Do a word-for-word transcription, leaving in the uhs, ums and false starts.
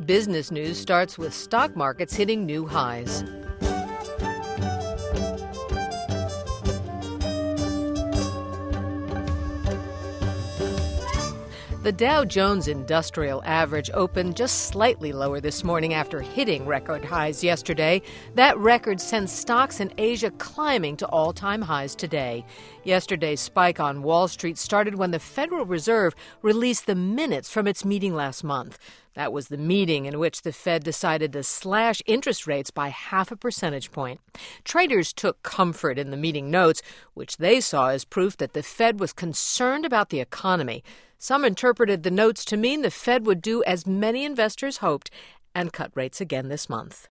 Business news starts with stock markets hitting new highs. The Dow Jones Industrial Average opened just slightly lower this morning after hitting record highs yesterday. That record sends stocks in Asia climbing to all-time highs today. Yesterday's spike on Wall Street started when the Federal Reserve released the minutes from its meeting last month. That was the meeting in which the Fed decided to slash interest rates by half a percentage point. Traders took comfort in the meeting notes, which they saw as proof that the Fed was concerned about the economy. Some interpreted the notes to mean the Fed would do as many investors hoped and cut rates again this month.